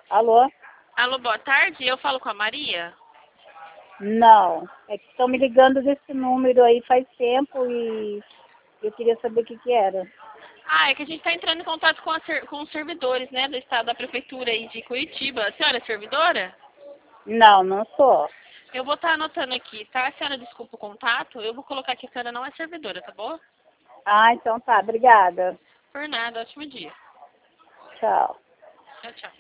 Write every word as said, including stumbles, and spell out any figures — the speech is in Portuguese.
Alô? Alô, boa tarde. Eu falo com a Maria? Não. É que estão me ligando desse número aí faz tempo e eu queria saber o que que era. Ah, é que a gente está entrando em contato com, a ser- com os servidores, né, do estado da prefeitura aí de Curitiba. A senhora é servidora? Não, não sou. Eu vou estar anotando aqui, tá? A senhora desculpa o contato. Eu vou colocar que a senhora não é servidora, tá bom? Ah, então tá. Obrigada. Por nada. Ótimo dia. Tchau. Tchau, tchau.